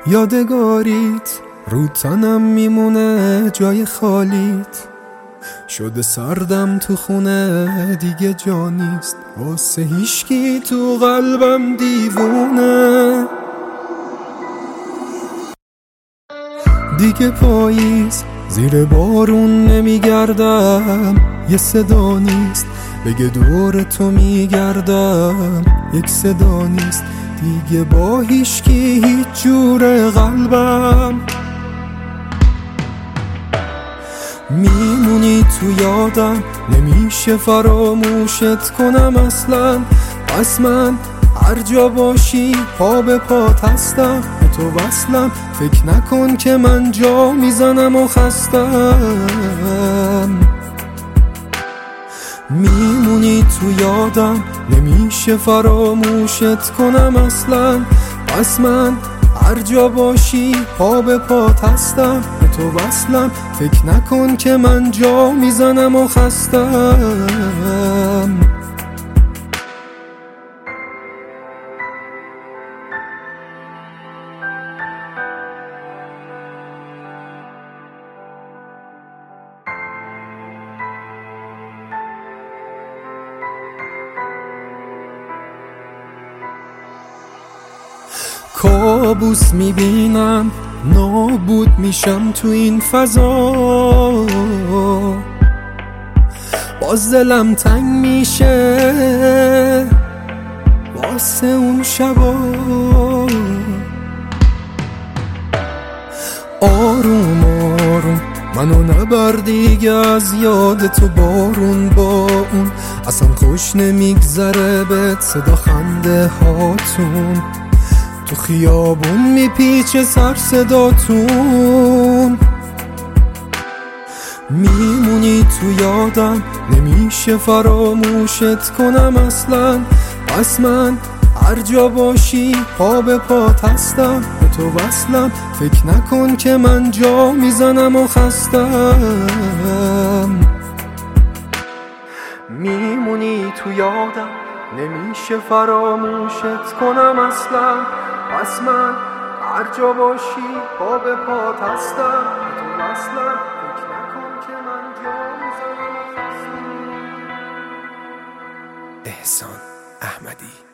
یادگاریت رو تنم میمونه جای خالیت. شده سردم تو خونه دیگه جا نیست، واسه هیشکی تو قلبم دیوونه. دیگه پاییز زیر بارون نمیگردم، یه صدا نیست بگه دور تو میگردم، یک صدا نیست دیگه با هیشکی هیچ جور قلبم. میمونی تو یادم نمیشه فراموشت کنم اصلا، پس من هر جا باشی پا به پات هستم، به تو وصلم فکر نکن که من جا میزنم و خستم. میمونی تو یادم نمیشه فراموشت کنم اصلا، پس من هر جا باشی پا به پات هستم، به تو وصلم فکر نکن که من جا میزنم و خستم. کابوس میبینم نابود میشم تو این فضا، باز دلم تنگ میشه واسه اون شبا. آروم آروم منو نبر دیگه از یاد تو، بارون با اون اصلا خوش نمیگذره بهت صدا خنده هاتون، تو خیابون میپیچه سر صداتون. میمونی تو یادم نمیشه فراموشت کنم اصلا، پس من هر جا باشی پا به پات هستم، به تو وصلم فکر نکن که من جا میزنم و خستم. میمونی تو یادم نمیشه فراموشت کنم اصلا، پس من هر جا باشی پا به پات هستم، به تو وصلم فکر نکن که من جا میزنم و خستم. احسان احمدی.